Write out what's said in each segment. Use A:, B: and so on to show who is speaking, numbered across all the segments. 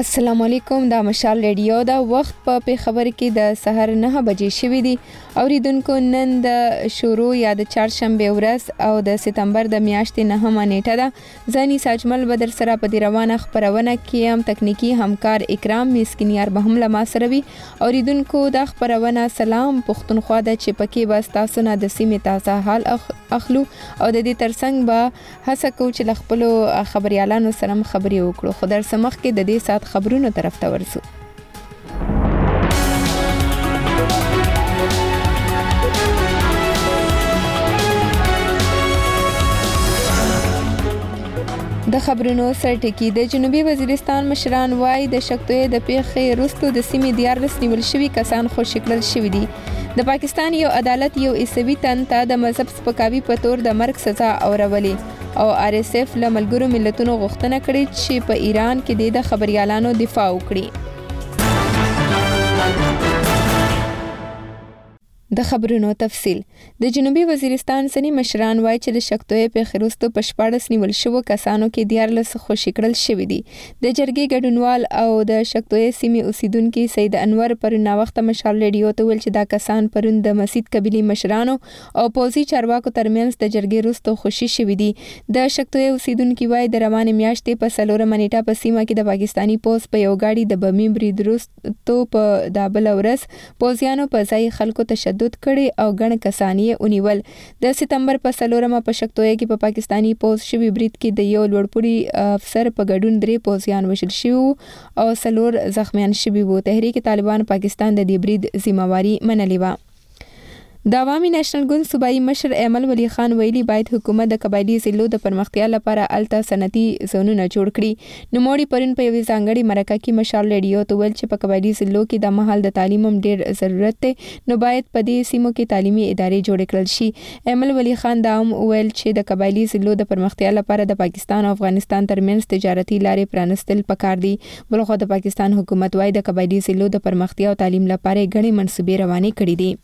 A: السلام علیکم. دا مشال ریډیو دا وخت په خبر کې د سحر 9 بجې شوې دي. اوریدونکو نن د شروع یا د چهارشنبه ورځ او د سپتمبر د میاشتې 9 نیټه ده. زنی ساجمل بدر سره په دی روانه خبرونه کې هم تکنیکی همکار اکرام مسکینیار به هم لما سره وي. اوریدونکو د خبرونه سلام پښتونخوا د چپکی بس تاسو نه د سیمه تازه حال اخلو او د دې ترڅنګ به هڅه کوو چې خپل خبريالانو سره خبري وکړو. خو در سمخ کې د دې سات خبرونو طرف ته ورسو. د خبرونو سرټکی د جنوبي وزیرستان مشران وای د شکتوې د پیښې وروسته د سیمې دیارلس نیول شوي کسان خوشی کړل شوي دي. د پاکستان یو عدالت یو عیسوي تن ته د مذهب سپکاوي په تور د مرګ سزا اورولې او RSF له ملګرو ملتونو غوښتنه کړې چې په ایران کې د خبريالانو دفاع وکړي. د خبرونو تفصیل د جنوبي وزیرستان سنی مشران وای چې د شکتوې په خروستو په 14 نیول شو کسانو کې دیارلس خوشی کړل شوی دي. د جرګې ګډونوال او د شکتوې سیمې اوسیدونکو سید انور پرون وخت مشال ریډیو ته ویل چې دا کسان پرون د مسجد قبيلي مشرانو او پوزي چارواکو ترمنځ د جرګې وروسته خوشی شوی دي. د شکتوې اوسیدونکو وای د روانه میاشتې په سلوره منیټه په سیمه کې د پاکستانی پوز په یو گاډي د بمی برید وروسته په دابل ورځ پوزیانو په ځای خلکو تشدد کړي او ګڼ کسانی ونیول. د سپتمبر په سلورمه په شکتوې کې په پاکستانی پوز شوی برید کې د یو لوړپوړي افسر په ګډون 3 پوزیان وشل شو او سلور زخمیان شوي وو. تحریک طالبان پاکستان د دې برید ذمہواری منلې و. د عوامي نېشنل ګوند صوبایي مشر ایمل ولی خان ویلي باید حکومت د قبایلی ضلعو د پرمختیا لپاره الته صنعتي زونونه جوړ کړي. نوموړي پرون په یوې ځانګړي مرکه کې مشال ریډیو ته ویل چې په قبایلی ضلعو کې د مهال د تعلیم هم ډېر ضرورت دی نو باید په دې سیمو کې تعلیمي ادارې جوړ کړل شي. ایمل ولی خان دا هم ویل چې د قبایلی ضلعو د پرمختیا لپاره د پاکستان او افغانستان ترمنځ تجارتي لارې پرانستل پکار دي. بلخو د پاکستان حکومت وايي د قبایلی ضلعو د پرمختیا او تعلیم لپاره غني منصوبې روانې کړې دي.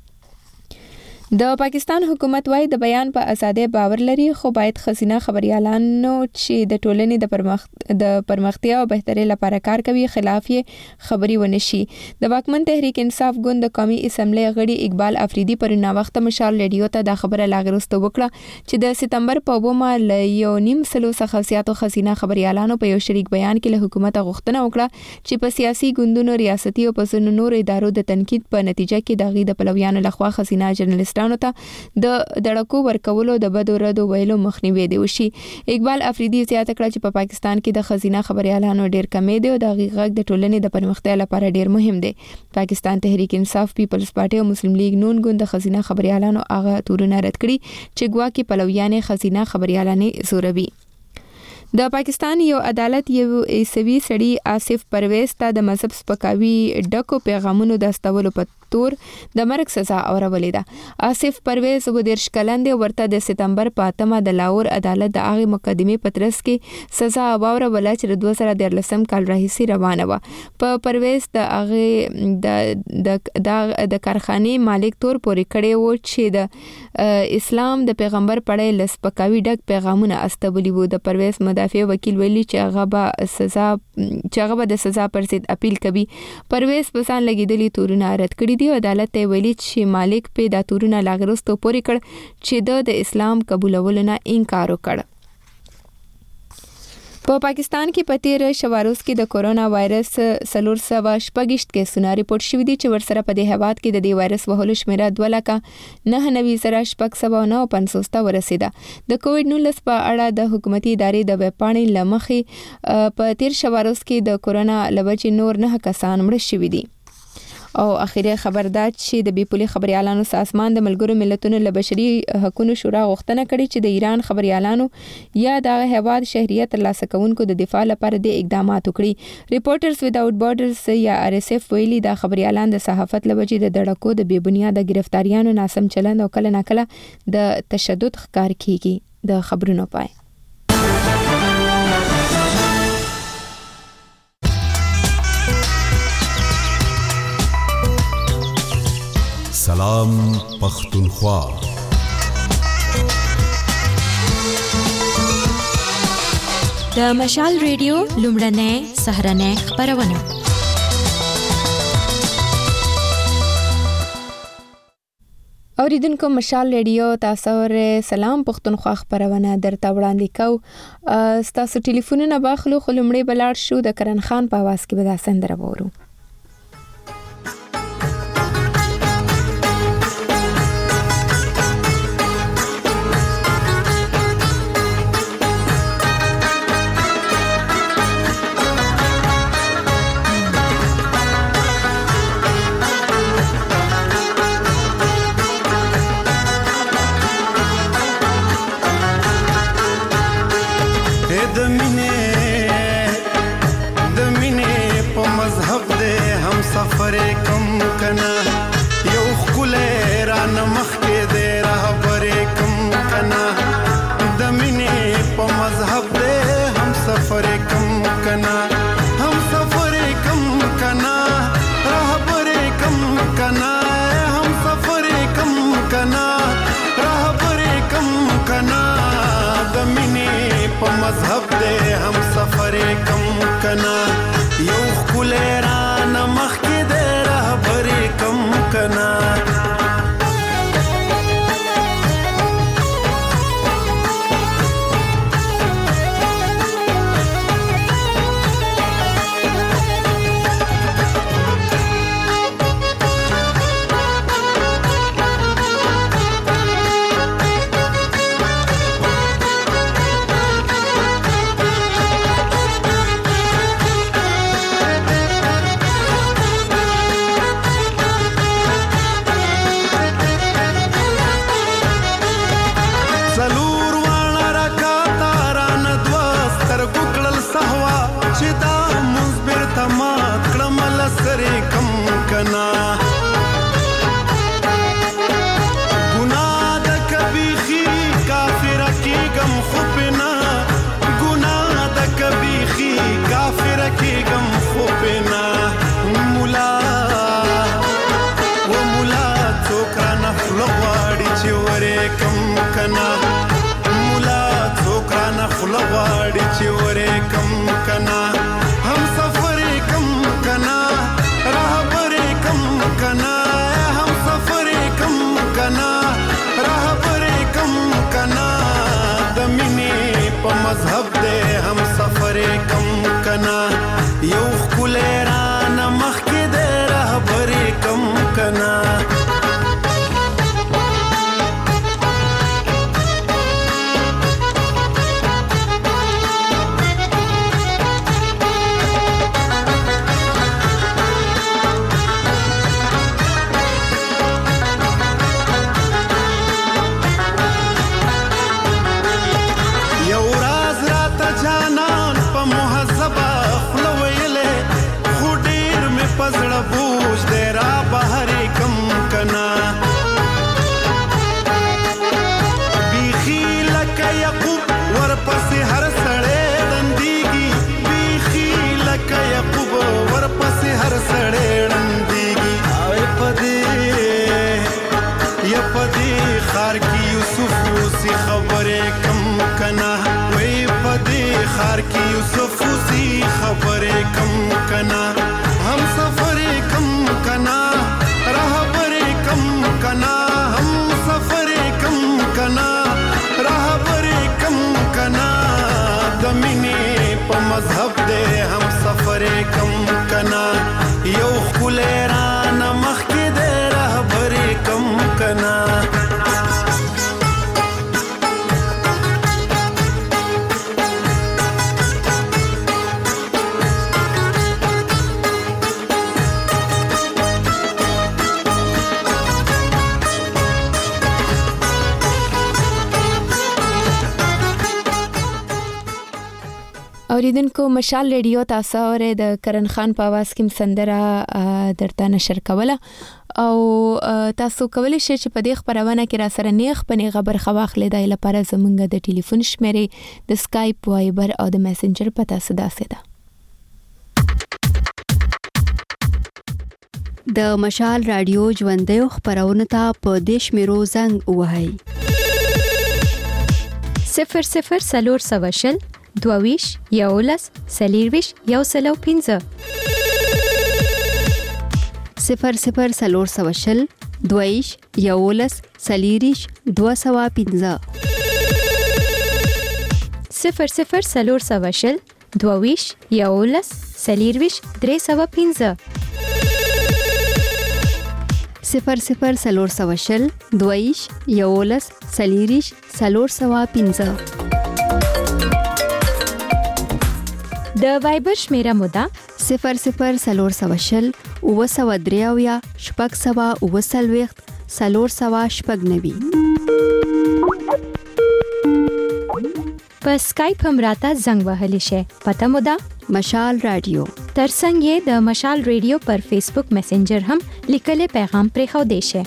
A: د پاکستان حکومت وايي د بیان په ازادۍ باور لري خو باید خزینه خبريالانو چې د ټولنې د پرمختیا او بهتري لپاره کار کوي خلاف یې خبري ونشي. د واکمن تحریک انصاف ګوند د قومي اسمبلی غړي اقبال افریدي پرونه وخت مشال ریډیو ته د خبره لاغرسته وکړه چې د سپتمبر په 2 له 1.5 سلو زیاتو خزینه خبريالانو په یو شریک بیان کې له حکومت غوښتنه وکړه چې په سیاسي ګوندونو ریاستي او په نور ادارو د تنقید په نتیجه کې د غي د پلویانو لخوا خزینه جرنالست ته د دړکو ورکولو د بدو ردو ویلو مخنیوي دی وشي. اقبال افریدي زیاته کړه چې په پاکستان کې د خزینه خبريالانو ډیر کمې دي او د غږ د ټولنې د پرمختیا لپاره ډیر مهم دی. پاکستان تحریک انصاف پیپلز پارټي او مسلم لیگ نون ګوند د خزینه خبريالانو هغه تورونه رد کړي چې ګواکې پلویان خزینه خبريالانې زوروي. د پاکستان یو عدالت یو عیسوي سړي آصف پرویز ته د مذهب سپکاوي ډکو پیغامونو د استولو په تور د مرګ سزا اورولې ده. آصف پرویز و 13 کلن دی ورته د سپتمبر په 8 د لاهور عدالت د هغه مقدمې په ترڅ کې سزا اوروله چې 2013 کال راهیسي روانه و. په پرویز د هغه د کارخانې مالک تور پورې کړي وو چې د اسلام د پیغمبر پړې لسپکاوي ډک پیغامونه استولي وو. د پرویز مدافع وکیل ویلي چې هغه به د سزا پر ضد اپیل کوي. پرویز پسان لګیدلی تورونه رد کړي دي. عدالت ته ویلي چې مالک په دا تورونه لاغرستو پورې کړ چې د اسلام قبولولو نه انکار وکړ. په پاکستان کې په تیر شواروز کې د کورونا وایرس 426 کیسونه ریپورت شوي دي چې ورسره په دې هیواد کې د دې وایرس وهلو شمیره 2,99,650 ته ورسیده. د کووډ-19 په اړه د حکومتي ادارې د ویب پاڼې لمخې په تیر شواروز کې د کورونا لوجې نور 9 کسان مړ شوي دي. او اخیری خبر دا چې د بیپولي خبريالانو سازمان د ملګرو ملتونو له بشري حقوقو شورا غوښتنه کړې چې د ایران خبريالانو یا د هیواد شهريت ترلاسه کوونکو د دفاع لپاره د اقدامات وکړي. ریپورټرز ویداوټ بارډرز یا RSF ویلي د خبريالان د صحافت لوجې د دړکو د بې بنیاده گرفتاریانو ناسم چلند او کله ناکله د تشدد ښکار کیږي. د خبرونو پای.
B: سلام پختونخوا.
C: د مشال ریډیو لومړنۍ سهرنۍ خپرونه.
A: اوریدونکو مشال ریډیو تاسو ور سلام پښتونخوا خبرونه درته وړاندې کو. تاسو ټلیفونونه باخلو خو لمړی بلاړ شو د کرن خان په आवाज کې به دا سندره وورو.
D: सफर कम कना यो खुले रान मख के दे रहबर कम कना दमिने प मजहब दे हम सफर कम कना हम सफर कम कना रहबर कम कना हम सफर कम कना रहबर कम कना दमिने प मजहब दे हम सफर कम कना यो खुले रान मख कम कना मजहब दे हम सफर कम कना यो खुले रान मख के दे रहबर कम कना खार की यूसुफ सी खबरे कम कना वही पदे खार की यूसुफ सी खबरे कम कना हम सफरे कम कना रहबरे कम कना हम सफरे कम कना रहबरे कम कना दमिने प मजहब दे हम सफरे कम कना यो खुले रान मख के दे रहबरे कम कना
A: اوریدونکو مشال ریډیو تاسو اورئ د کرن خان په आवाज کې سندره درته نشر کوله او تاسو کولی شئ چې په دې خبرونه کې را سره نیغ په خبر خواخلې د لپاره زمونږ د ټلیفون شمیرې د سکایپ وایبر او د میسنجر پتا صدا سده
E: د مشال رادیو ژوندۍ خبرونه ته په دیش میرو زنګ وهاي
C: 00 سلور سواشل 22 11 23 115.
E: 00 420 22 11 23 215.
C: 00 420 22 11 23 315.
E: 00 420 22 11 23 415.
C: د وایبر شمیره موده
E: 00 420 923 699 490.
C: په اسکایپ هم راته زنګ وهلی شي. پته موده
E: مشال رادیو.
C: ترڅنګ یې د مشال ریډیو پر فیسبوک میسنجر هم لیکلي پیغام پرېښو دی شي.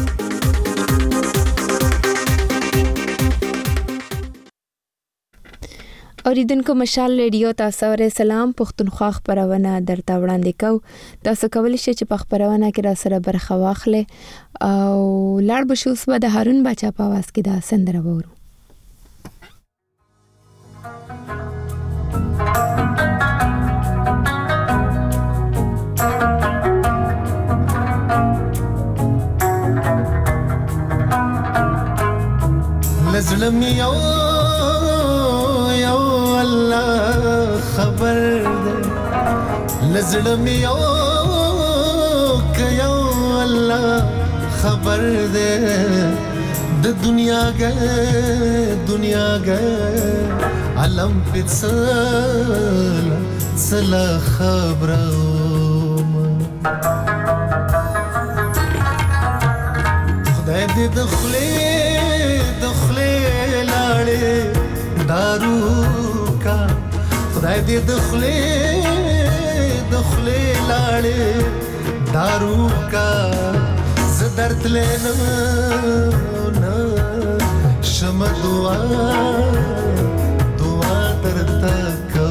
A: اوریدونکو مشال ریډیو تاسو سره سلام پښتونخوا خبرونه درته وړاندې کو. تاسو کولی شئ چې په خبرونه کې را سره برخه واخلئ او لاړ بشو اوس به د هارون باچا په आवाज کې دا سندره وورو.
D: لزلم یو الله خبر ده لزلم یو الله خبر ده د دنیا گه علم پڅل خبرم خدای دې دخلې لاړې دارو کا خدای دې دخلې لاړې دارو کا زدرت لینا شم دعا درتا کو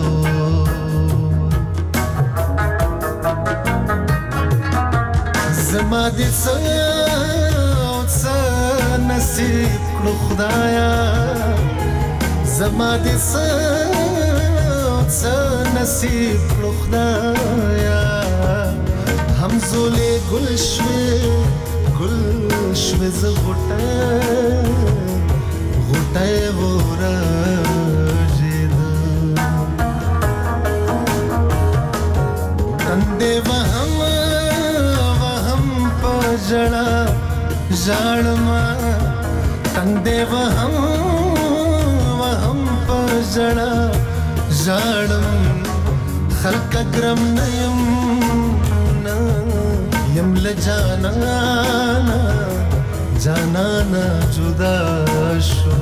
D: زما دې نصیب کړو خدایا زما دې نصیب کړو خدایا همزولې ګل شوي ز غټه ورژید تندې وهم پجړه ژړما تندې وهم پجړه ژړم خلق کرم نیم لجانا جدا شو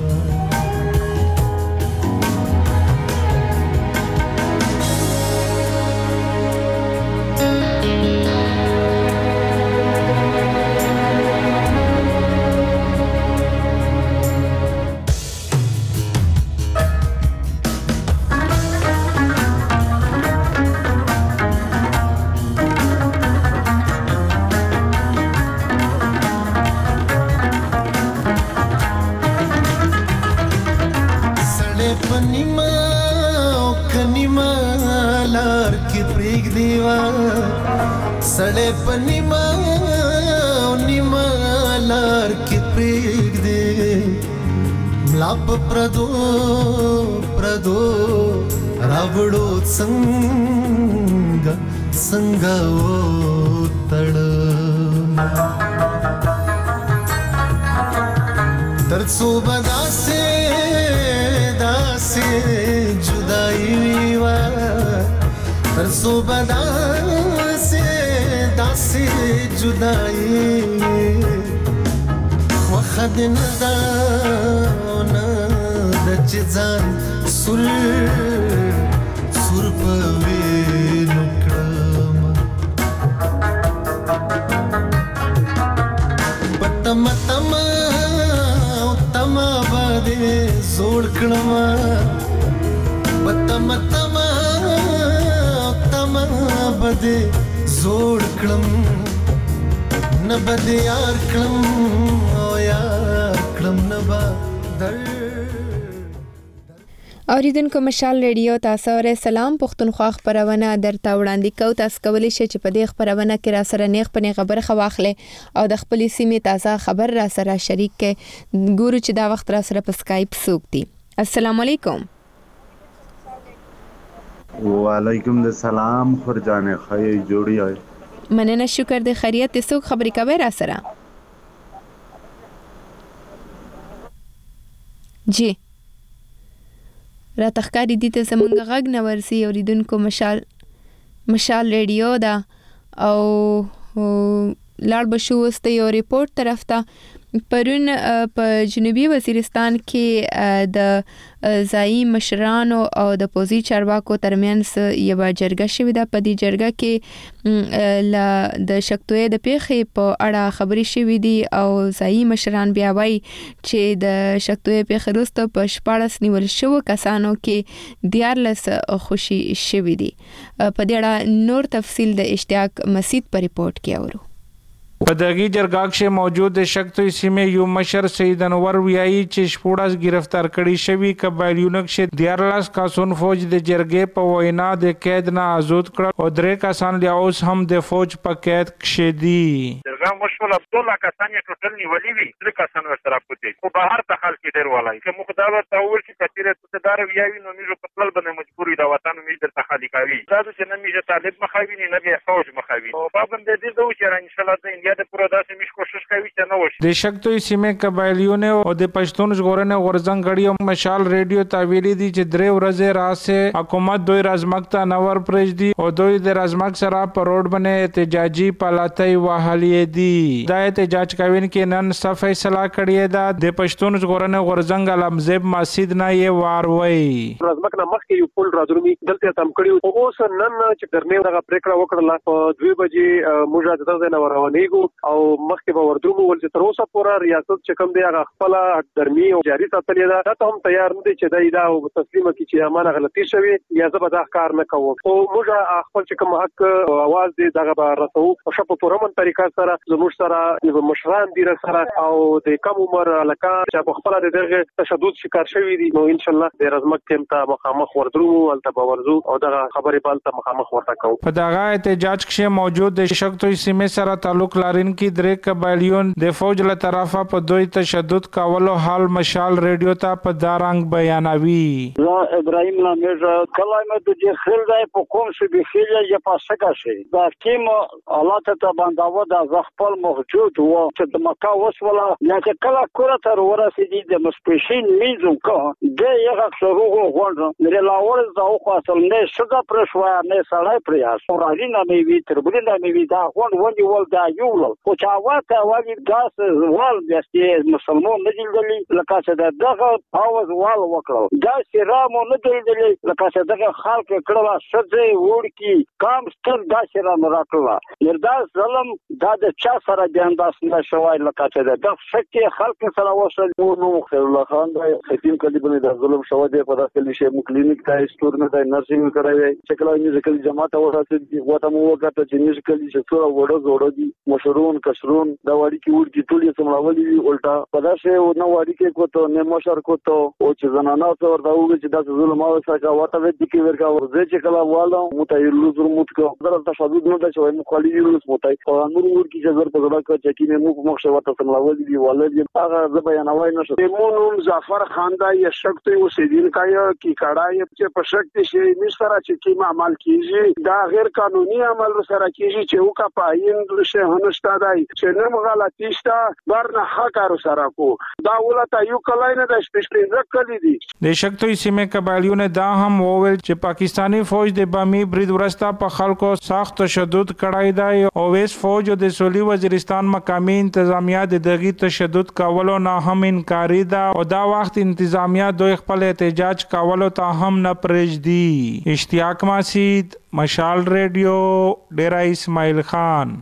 D: सड़े पनिमा लार के प्रेग दे मलाप प्रदो रावड़ो संगा ओ तड़ तरसो बदा से जुदाई वा तरसो बदा से जुदाई وخد نداونا د چزان سر پوي نکړم پتم باندې زوړ کړم پتم باندې زوړ کړم نبد یار کړم او یار کړم نبا در
A: اوریدونکو مشال ریډیو تاسو سره سلام پښتونخوا خبرونه درته وړاندې کوي. تاسو کولی شئ چې په دې خبرونه کې را سره نیغ په نیغه برخه واخلئ او د خپل سیمې تازه خبر را سره شریک کړئ. ګورو چې دا وخت را سره په سکایپ څوک دي. السلام علیکم.
F: وعلیکم السلام خورجان خی جوړی آی
A: مننه شکر د خیریت څوک خبرې کوي را سره؟ جی را تخکاری دي ته زمونږ غږ نه ورسي. اوریدونکو مشال ریډیو دا او لاړ بشو وست یو ریپورت طرف ته. پرون په جنوبي وزیرستان کې د ځایي مشرانو او د پوزي چارواکو ترمنځ یو جرګه شوې ده. په دې جرګه کې د شکتوې د پیښې په اړه خبرې شوې دي او ځایي مشران بیا وایي چې د شکتوې پیښې وروسته په 14 نیول شوو کسانو کې 14 خوشي شوې دي. په دې اړه نور تفصیل د اشتیاق مسید په ریپورت کې اورو.
G: په دغه جرګه کې موجود شکتوی سیمې یو مشر سید انور ویایي چې شپوړاس گرفتار کړي شوی قبایلیونو کې 14 کسان فوج د جرګې په وینا د قید نه آزاد کړ او 3 کسان له اوس هم د فوج په قید کې دي.
H: جرګه مشول عبدالله کسان یې ټوټل نیولې وي 3 کسان ورسره پټي او بهر ته خلک ډیر ولای چې مخدار ته ول چې کثیره ستدار ویایي نو موږ په خپل باندې مجبورې دا وطن موږ درته خالي کوي. دا چې نه موږ طالب مخاوي نه به فوج مخاوي او پابند دې دوه چې ان شاء الله د د پوره داسې مش کوشش کوي چې نه وشي.
G: د شکتوی سیمې قبایلیونو او د پښتون ژغورنې غورځنګ غړي مشال ریډیو ته ویلي دي چې 3 ورځې راسه حکومت دوی رازمک ته نور پرېږدي او دوی د رازمک سره په روډ باندې احتجاجي پالاتای وهلې دي. دا احتجاج کوین کې نن څه فیصله کړی ده د پښتون ژغورنې غورځنګ علمزیب مسید نه یې واروي.
I: رازمک نه مخکې یو پول راځرمي دلته تم کړیو او اوس نن چې درنه دغه پریکړه وکړه په 2 بجې موږ دغه نه روانېږو او مخکې به ورته وول چې تر اوسه پورې ریاست چې کوم دی هغه خپل درمي او جاري ساتلې ده. ته هم تیار نه دي چې دا تسلیمه کی چې امانه غلطي شوی یا زه به دا کار نه کوم. او موږ خپل چې کوم حق आवाज دی دغه به رسو او شپه پرمن طریقه سره زموږ سره مشران دي سره او د کم عمر لکه چې په خپل دغه تشدد شکار شوی دي نو ان شاء الله د رزمک ټیم ته مخامخ ورځو ولته به ورځو او دغه خبرې بالته مخامخ ورته کوو.
G: په دغه احتجاج کې موجود د شکتوی سیمې سره تعلق لرونکي کې 3 قبایلیون د فوج له طرفه په دوی تشدد کولو حال مشال ریډیو ته په دارنګ بیانوي.
J: زه ابراهیم نامیږه کلمه د خل ځای په کوم شي به خیله یا پاسکه شي دا کیم الله ته باندې د خپل موجود وو چې د مکه وسوله یا چې کله کوره تر ورسېدي د مسپیشین میزو کو د یو څوغو غوړ نه لاول زاو خاصل نه شګه پرشوا نه سړی پریاس اورالي نه وی تربلي نه وی دا غوړ ونی ول دا یو خو چا واته والی داس وال دستي مسلمان نه دي لکه څه دغه اواز وال وکړو دا سرامو نه دي لکه څه دغه خلک کړه شځه وړکی کام ستر دا سرام راکړه نردا ظلم دا د چا سره ګانداس نه شوای لکه څه د شکه خلک سره وصل نو خیر الله خان دا ختم کړي باندې د ظلم شو دی په داخلي شي کلینیک ته استور نه د نرسینګ کراوي چې کله میوزیکل جماعت ورته وته مو وکړه چې میوزیکل چې څو وړو جوړو دي مشرون کشرون دا وړي کې ورګي ټول یې سمراولي الټا پداسه نو وړي کې کوته نه مشر کوته او چې زنانه څور دا وږي چې دا ظلم او څنګه واته وې دي کې ورکا ورځي چې کله والو متایلو زر موت کو درته تشدد نه دا چې مو خالي یو متای او نور ورګي چې زر په زړه کې چې کې مو مخ شو واته سمراولي دی ولې هغه ز بیانوي نشو مونږ ظفر خان دا یې شکت اوسیدل کای کی کړای چې په شکت شي مشره چې کی عمل کیږي دا غیر قانوني عمل سره کیږي چې او کا پاین شه هنشتا دای چې نه غلطی شته ورنه حق سره کو دا ولته یو کلای نه د سپیشل کلی دي.
G: د شکتوی سیمې قبایلیونه دا هم وویل چې پاکستانی فوج د بامي برید ورسته په خلکو سخت تشدد کړای دی او ویس فوج د سولي وزیرستان مقامی انتظامیه د دغه تشدد کولو نه هم انکاری ده او دا وخت انتظامیه دوی خپل احتجاج کولو ته هم نه پرېږدي. اشتیاق مسید مشال ریډیو ډیرا اسماعیل خان.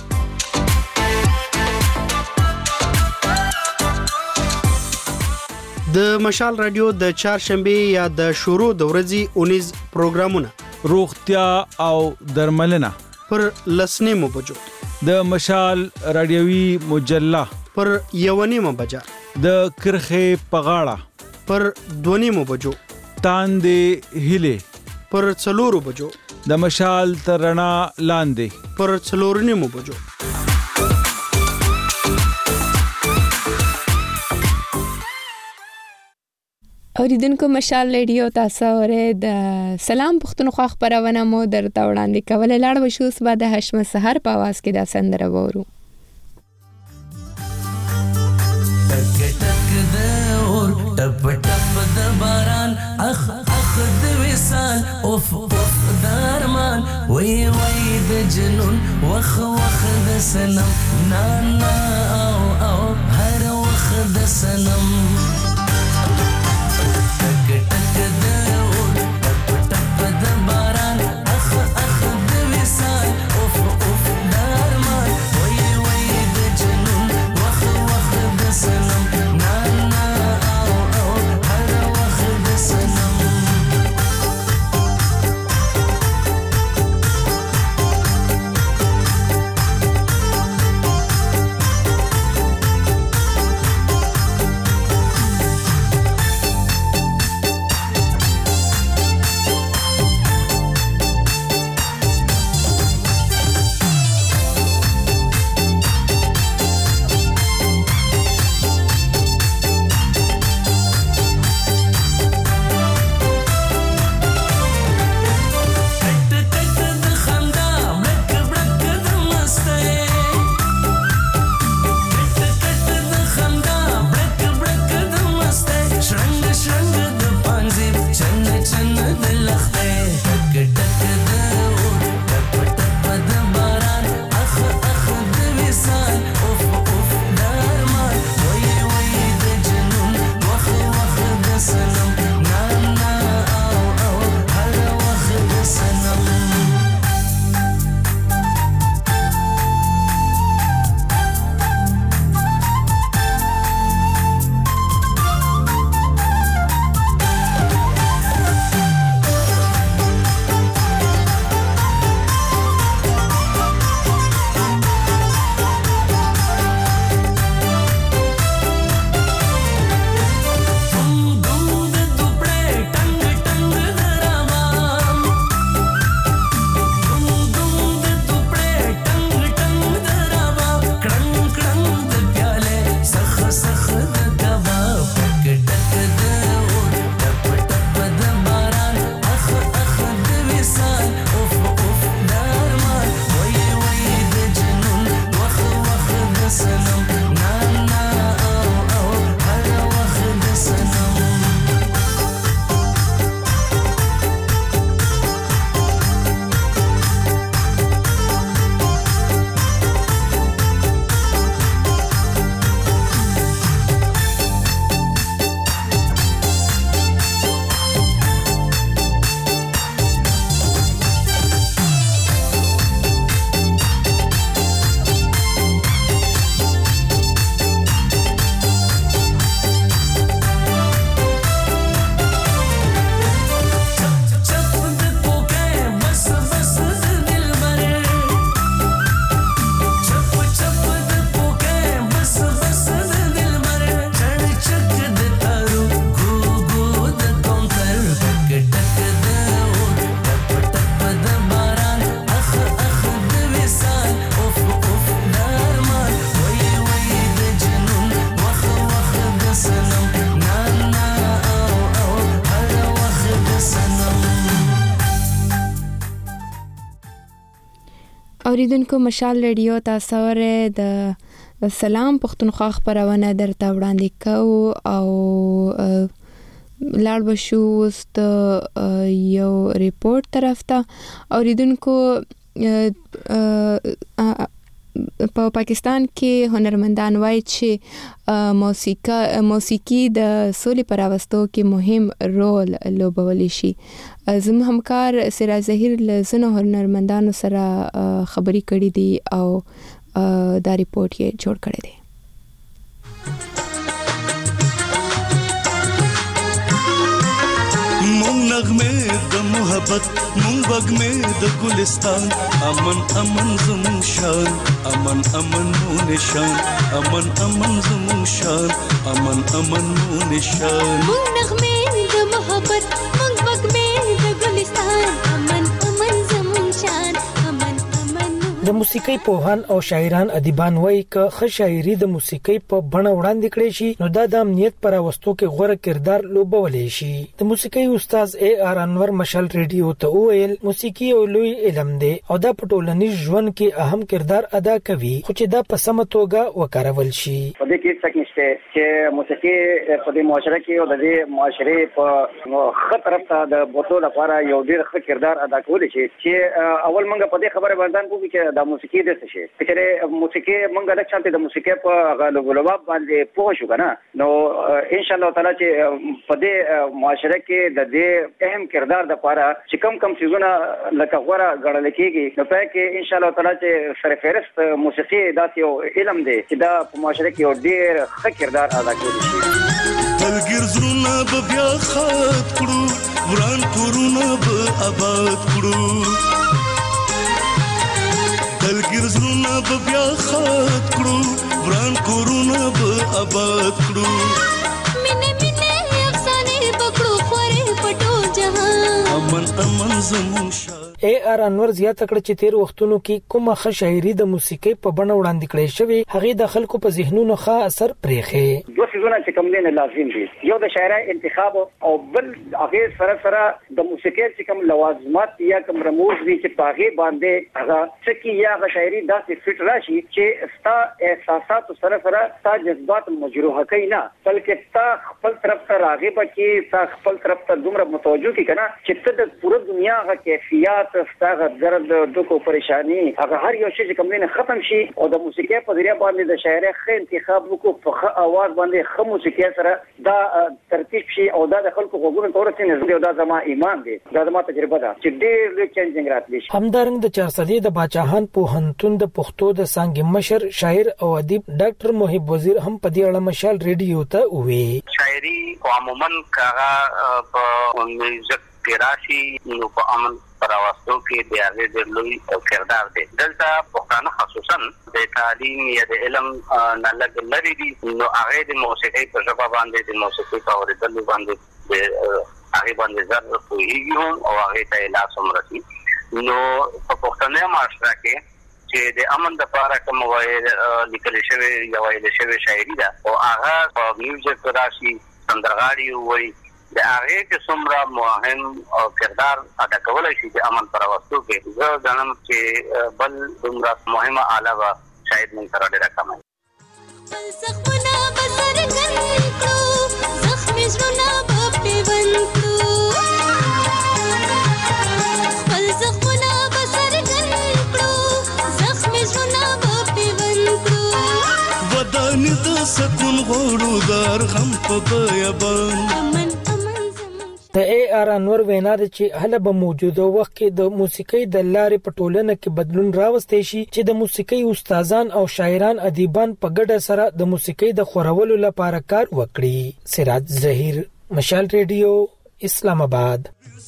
K: د مشال رادیو د چهارشنبه یا د شروع د ورځې 19 پروګرامونه
L: روغتیا او درملنه
K: پر لسنیمو بجو
L: د مشال رادیوي مجله
K: پر یونیمو بجا
L: د کرخه پغاړه
K: پر دونیمو بجو
L: تاندې هیلې
K: پر 4 بجو
L: د مشال تر رڼا لاندې
K: پر 4:30 بجو.
A: اوریدونکو مشال ریډیو تاسو اورئ د سلام پښتونخوا خبرونه مو درته وړاندې کوله. لاړ وشو اوس به د حشمت سحر په आवाज کې دا سندره وورو.
M: ټپ ټپ د باران اخ اخ د وصال اوف اوف د ارمان وای وای د جنون وخ وخ د سنم نا نا او او هر وخ د سنم
A: اوریدونکو مشال ریډیو تاسو اورئ د سلام پښتونخوا خبرونه درته وړاندې کوو او لاړ بشو اوس د یو ریپورت طرف ته. اوریدونکو په پاکستان کې هنرمندان وایي چې موسیقي د سولې پر راوستو کې مهم رول لوبولی شي. زموږ همکار سراج ظهیر له ځینو هنرمندانو سره خبرې کړې دي او دا ریپورت یې جوړ کړی دی.
N: مون نغمه د محبت مون وګمه د ګلستان امن امن زمون شان امن امن مو نشان امن امن زمون شان امن امن مو نشان
O: مون نغمه د محبت د موسیقۍ پوهان او شاعران ادیبان وایي ک ښه شاعري د موسیقۍ په بڼه وړاندې کړي شي نو دا د امنیت پر واستو کې غوړه کردار لوبولې شي. د موسیقۍ استاد اے آر انور مشال ریډیو ته وویل موسیقي یو لوی علم دی او دا په ټولنیز ژوند کې اهم کردار ادا کوي خو چې دا په سمه توګه وکارول شي.
P: په دې کې څه نشته چې موسیقي په دې معاشره کې او د دې معاشري په ښه طرف ته د بوتلو لپاره یو ډېر ښه کردار ادا کولی شي چې اول موږ په دې خبره باندې کوو چې د موسیقي د څه شي چې موسیقي موږ د چانته د موسیقي په غلوب باندې پوه شو کنه نو ان شاء الله تعالی چې په دې معاشره کې د دې اهم کردار د لپاره چې کم چیزونه لکه غوړه غړل کېږي نو په کې ان شاء الله تعالی چې سرفهرست موسیقي داسې یو علم دی چې دا په معاشره کې یو ډېر ښه کردار ادا کوي شي.
N: دلګر زړونه به بیا خاط کړو وران کورونه به آباد کړو دلګر زړونه به بیا خاط کړو وران کورونه به آباد کړو
Q: مینه مینه افسانه پکړو خورې پټو جهان
N: امن امن زمون شاه.
O: اے آر انور زیاته کړ چې تیر وختونو کې کومه ښه شاعري د موسیقۍ په بڼه وړاندې کړې شوې هغه د خلکو په ذهنونو ښه اثر پرېښی.
P: دوه څیزونه چې کوم دي لازم دي یو د شاعرۍ انتخاب او بل هغه سره د موسیقۍ چې کوم لوازمات یا کوم رموز دي چې پاغه باندې هغه څکی یا هغه شاعري داسې فټ راشي چې ستا احساسات سره ستا جذبات مجروح کوي نه بلکې تا خپل طرف ته راغب کې تا خپل طرف ته دومره متوجه کی کنه چې ته د پوره دنیا غا کیفیت ستاسو درد دکو پریشانی هغه هر یو شی چې کوم نه ختم شي او د موسیقۍ په ذریعہ باندې د شاعرۍ ښه انتخاب وکړو په ښه आवाज باندې ښه موسیقۍ سره دا ترتیب شي او دا د خلکو غوږونو ته ورسېږي نو دا زما ایمان دی دا زما تجربه ده چې ډېر لوی چینجینګ راتلی شي.
O: همدارنګ د چارسدې د باچاهان پوهنتون د پښتو د څانګې مشر شاعر او ادیب ډاکټر محب وزیر هم په دې اړه مشال ریډیو ته وویل
R: شاعري عموما کاغه په میوزیک راشي نو په امن پر واستو کې د هغه د لوی کردار دی دلته پښتانه خصوصا د تعلیم یا د علم نه لږ لري دي نو هغه د موسیقۍ په ژبه باندې د موسیقۍ په اورېدل باندې هغه باندې زر کوي او هغه ته لاس مرسي نو په پښتني معاشره کې چې د امن د لپاره کوم وایي لیکل شوی یا وایي شوی شاعري ده او هغه په میوزیک راشي سندرغاړي وایي د هغه کې څومره مهم او کردار ادا کولای شي د امن پر واستو کې زه ځانم چې بل دومره مهمه علاوه شاید من سره ډېر کمه
Q: زخمونه بسر کړو زخم زړونه په پیوند کړو خپل زخمونه بسر کړو زخم زړونه په پیوند کړو
N: ودان د سکون غوړو دار غم په بیابان.
O: د اے آر انور وینا ده چې هله به موجوده وخت کې د موسیقۍ د لارې په ټولنه کې بدلون راوستي شي چې د موسیقۍ استادان او شاعران ادیبان په ګډه سره د موسیقۍ د خورولو لپاره کار وکړي. سراج ظهیر مشال ریډیو اسلام آباد.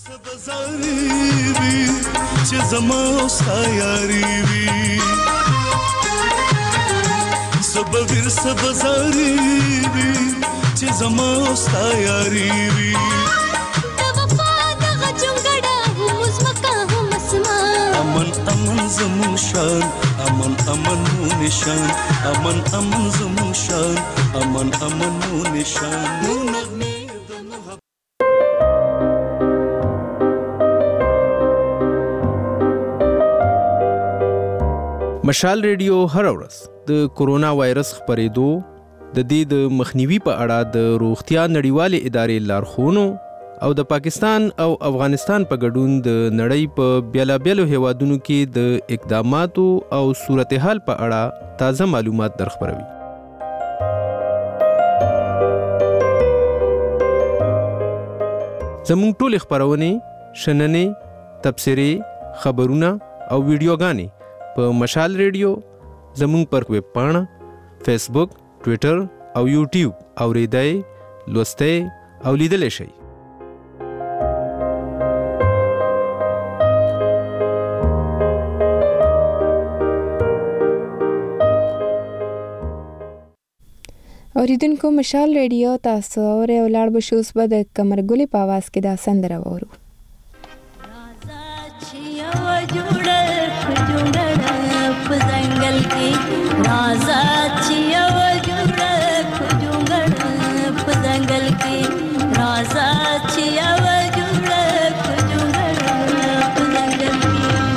N: چې زما سایاري وي صبر سبزاري وي چې زما سایاري وي امن امن زمون شان امن امن مو نشان امن امن زمون شان امن امن مو نشان.
S: مشال ریډیو هر ورځ د کورونا وایرس خپرېدو د دې د مخنیوي په اړه د روغتیا نړیوالې ادارې لارښوونو او د پاکستان او افغانستان په ګډون د نړۍ په بیلابیلو هیوادونو کې د اقداماتو او صورتحال په اړه تازه معلومات درخبروي. زموږ ټول خبرونه شننې تبصرې خبرونه او ویډیوګانې په مشال ریډیو زموږ پر ویب پاڼه فیسبوک ټویټر او یوټیوب اوریدای لوستئ او لیدلی شئ.
A: اوریدونکو مشال ریډیو تاسو اورئ او لاړ به شو اوس به د قمرګلې په اواز کې دا سندره واورو.
Q: राजा चिया वजुड़ा खुजुंगड़ फजंगल की राजा चिया वजुड़ा खुजुंगड़ फजंगल की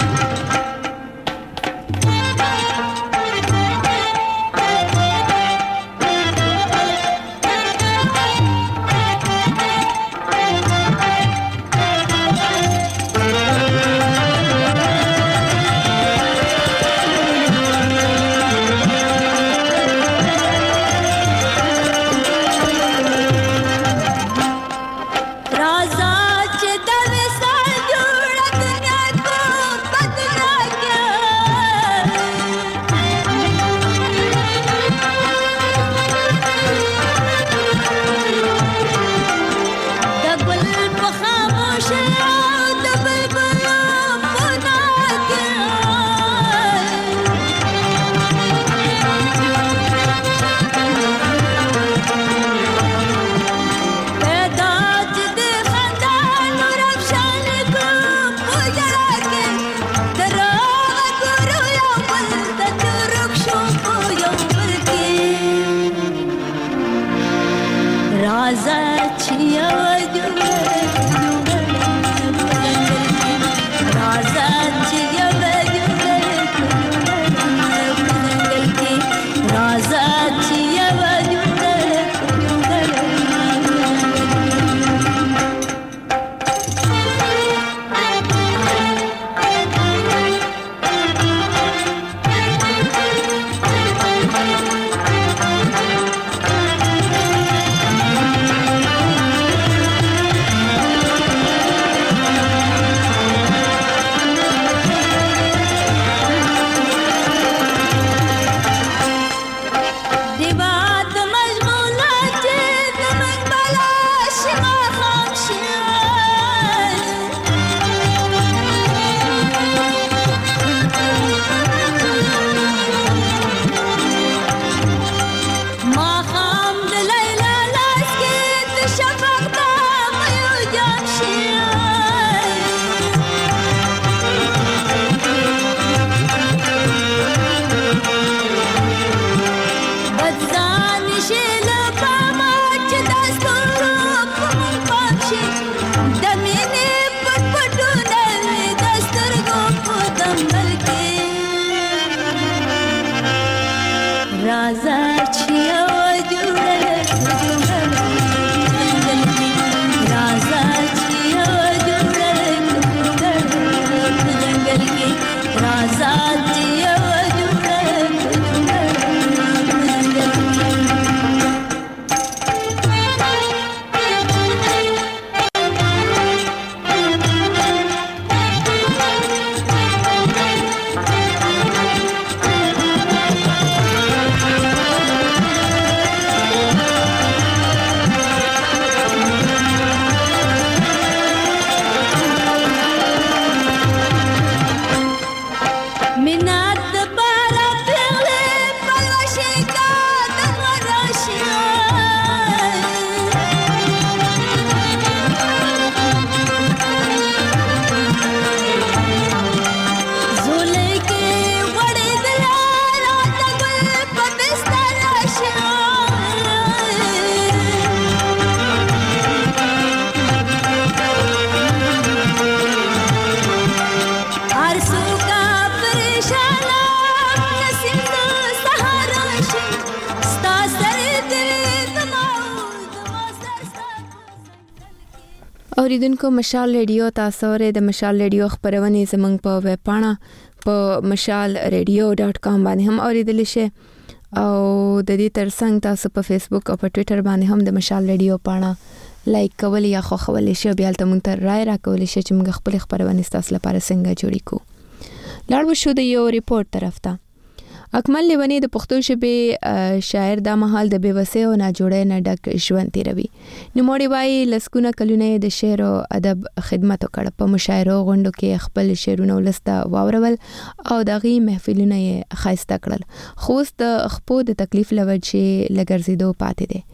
A: اوریدونکو مشال ریډیو تاسو ورې د مشال ریډیو خبرونه زمنګ په ویب پاڼه په mashalradio.com باندې هم اوریدل شي او د دې ترڅنګ تاسو په فیسبوک او په ټوئیټر باندې هم د مشال ریډیو پاڼه لایک کول یا خو خول شي بیا تل مونږ ته رائے راکول شي چې موږ خپل خبرونه تاسو لپاره څنګه جوړی کو لاړو شو د یو ریپورت طرف ته اکمل لیونی د پښتو ژبې شاعر د مهال د بیوسه او ناجوړې نه ډک ژوند تیروي نوموړي وايي لسکونه کلونه د شعر او ادب خدمت وکړ په مشاعرو غونډو کې خپل شعرونه ولسته واورول او دغه محفلونه یې خاصه کړل خو د خپو د تکلیف لوجه لګرزیدو پاتې دي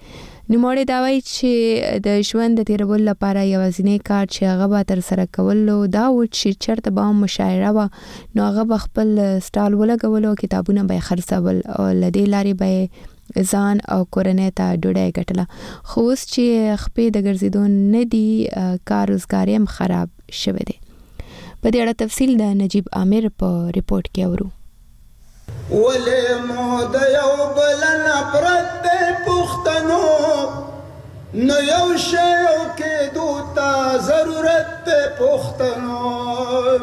A: نوموړی دا وایي چې د ژوند د تیرولو لپاره یوازینی کار چې هغه به ترسره کولو دا و چې چېرته به هم مشاعره وه نو هغه به خپل سټال ولګولو او کتابونه به یې خرڅول او له دې لارې به یې ځان او کورنۍ ته ډوډۍ ګټله. خو اوس چې خپې د ګرځېدو نه دي کار روزګار هم خراب شوی دی. په دې اړه تفصیل د نجیب عامر په ریپورت کې اورو.
T: ولې مو د یو بل نفرت د پښتنو نو یو شی کېدو ته ضرورت د پښتنو.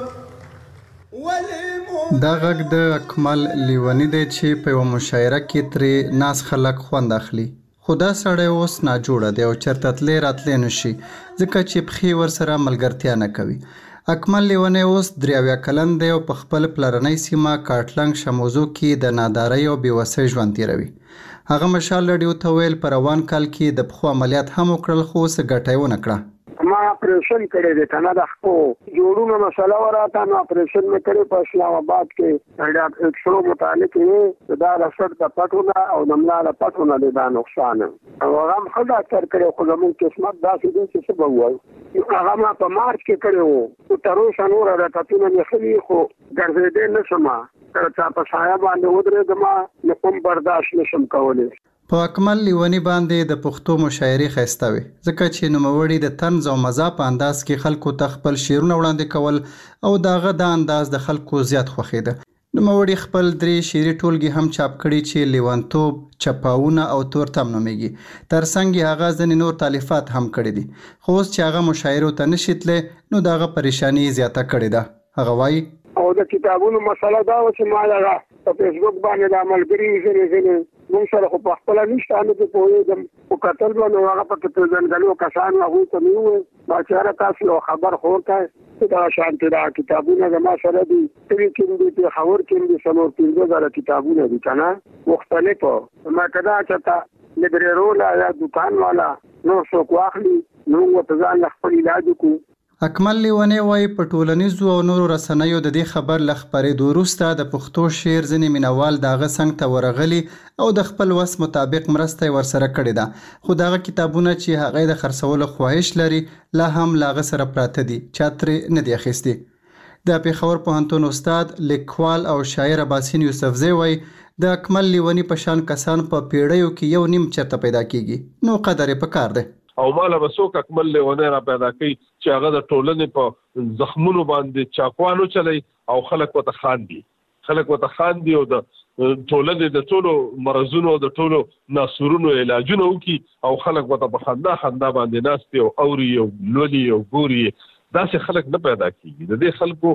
U: دا غږ د اکمل لیونی دی چې په یوه مشاعره کې ترې ناس خلک خوند اخلي. خو دا سړی اوس ناجوړه دی او چېرته تللی راتلی نشي ځکه چې پښې ورسره ملګرتیا نه کوي. اکمل لیونی اوس 83 کلن دی او په خپل پلرنۍ سیمه کاټلنګ شموزو کې د نادارۍ او بېوسۍ ژوند تیروي. هغه مشال راډیو ته ویل په روان کال کې د پښو عملیات هم وکړل خو څه ګټه یې ونه کړه.
V: ما اپریشن کړی دی کنه د خپل جوړونو مسله وراته نو اپریشن مې کړی په اسلام آباد کې دا 100 متعلق دی دا رسټ د پټونه او د ملال پټونه دی دا نقصان او هغه خدا تر کړی خو زموږ قسمت داسې دی چې څه به وایي هغه ما په مارچ کې کړی وو تر اوسه نور راټونه مې خلی خو ګرځېدې نشم کله چې په سایه باندې ودرېدم نو کوم برداشت نشم کولی.
U: په اکمل لیونی باندې د پښتو مشاعرې ښایسته وي ځکه چې نوموړي د طنز او مزاح په انداز کې خلکو ته خپل شعرونه وړاندې کول او د هغه دا انداز د خلکو زیات خوښېده. نوموړي خپل 3 شعري ټولګې هم چاپ کړي چې لیونتوب، چپاونه او تورتم نومیږي. ترڅنګ یې هغه ځینې نور تالیفات هم کړي دي. خو اوس چې هغه مشاعرو ته نشي تللی نو د هغه پریشاني زیاته کړې ده. هغه وایي
V: او د کتابونو مسله دا و چې ما هغه په فیسبوک باندې د ملګري ځینې موږ سره خو په خپله نشته نه چې پوهېږم خو کتل به نو هغه پکې پېژندګلو کسان هغوی ته مې وویل دا چې هره تاسو یو خبر خو ورکړئ چې دغه شانتې دا کتابونه زما سره دي کلي کې دي پېښور کې دي 450,000 کتابونه دي که نه مختلفو ما که دا چېرته لیبرېروله یا دوکان والا نور څوک واخلي نو موږ ورته ځان له خپل علاج وکړو.
U: اکمل لیونی وایي په ټولنیزو او نورو رسنیو د دې خبر له خپرېدو وروسته د پښتو شعر ځینې مینوال د هغه څنګ ته ورغلي او د خپل وس مطابق مرسته یې ورسره کړې ده. خو د هغه کتابونه چې هغه یې د خرڅولو خواهش لري لا هم له هغه سره پراته دي چا ترې نه دي اخیستي. د پېښور پوهنتون استاد لیکوال او شاعر اباسین یوسفزی وایي د اکمل لیونی په شان کسان په پیړیو کې یو نیم چېرته پیدا کیږي نو قدر یې پکار دی.
W: او مالا به څوک اکمل لیونی را پیدا کوي چې هغه د ټولنې په زخمونو باندې چاقوانو چلی او خلک ورته خاندي او د ټولنې د ټولو مرضونو د ټولو ناسورونو علاجونه وکړي او خلک ورته په خندا باندې ناست او اوري او لولي او ګوري. داسې خلک نه پیدا کیږي. د دې خلکو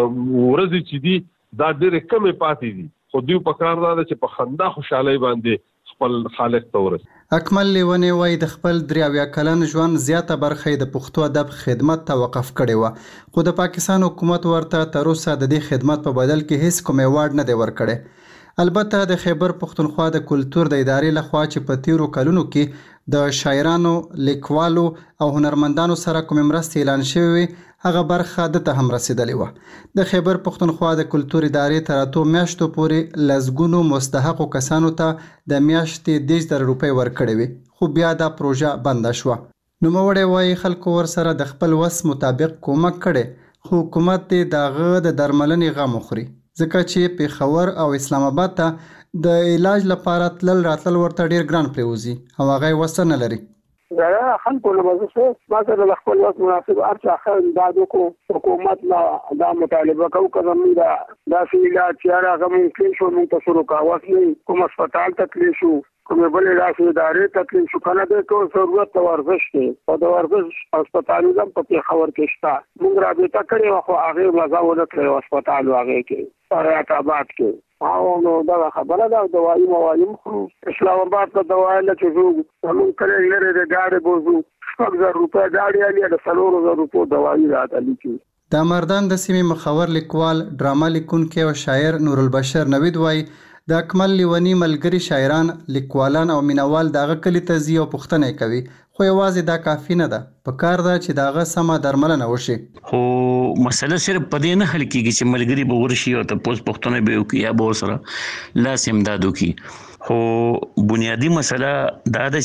W: ورځې چې دي دا ډېرې کمې پاتې دي خو دوی په کار دا ده چې په خندا خوشحالۍ باندې خپل خالق ته ورسي.
U: اکمل لیونی وایي د خپل 83 کلن ژوند زیاته برخه د پښتو ادب خدمت ته وقف کړې وه خو د پاکستان حکومت ورته تر اوسه د دې خدمت په بدل کې هیڅ کوم ایوارډ نه دی ورکړی. البته د خیبر پښتونخوا د کلتور د ادارې لخوا چې په تیرو کلونو کې د شاعرانو، لیکوالو او هنرمندانو سره کوم مرستې اعلان شوې وي هغه برخه د ته هم رسیدلې وه. د خیبر پښتونخوا د کلتور ادارې تر 8 میاشتو پورې لسګونو مستحقو کسانو ته د میاشتې 10,000 روپۍ ورکړې وي خو بیا دا پروژه بنده شوه. نوموړی وایي خلکو ورسره د خپل وس مطابق کومک کړی خو حکومت دې د هغه د درملنې غم وخوري ځکه چې پېښور او اسلام آباد ته د علاج لپاره تلل راتلل ورته ډېر ګران پرېوځي او هغه یې وس نه لري.
V: دا خلکو له مزه ما سره د خپل وس مناسب ارچا امداد وکړو حکومت لا دا مطالبه کوو که زموږ داسې علاج چې هغه ممکن شو موږ ته شروع کاوه کوم هسپتال ته تللی شو کومې بلې داسې ادارې ته تللی شو که نه دی که ضرورت د ورزش دی او د ورزش هسپتالونه هم په پېښور کې شته. موږ رابطه کړې وه خو هغې مزه ونه کړې هسپتال هغې کې حیات آباد کې او نو دغه خبره ده دوایي موایي خورو. اسلام آباد ته دوایي چې ځو زمونږ کلی لرې د ګاډۍ به ځو 6,000 روپۍ ګاډۍ الي د 4,000 روپو دوایي راته لیکي.
U: د مردان د سیمې مخور لیکوال، ډرامه لیکونکی او شاعر نورالبشر نوید وایي د اکمل لیونی ملګري شاعران، لیکوالان او مینوال دغه کلي ته ځي او پوښتنه کوي خو یوازې دا کافي نه ده. په کار ده چې دغه سمه درملنه وشي.
X: خو مسله صرف په دې نه حل کېږي چې ملګري به ورشي او تاسو پوښتنه به وکړي یا به ورسره لاس امداد وکړي خو بنیادی مسله دا ده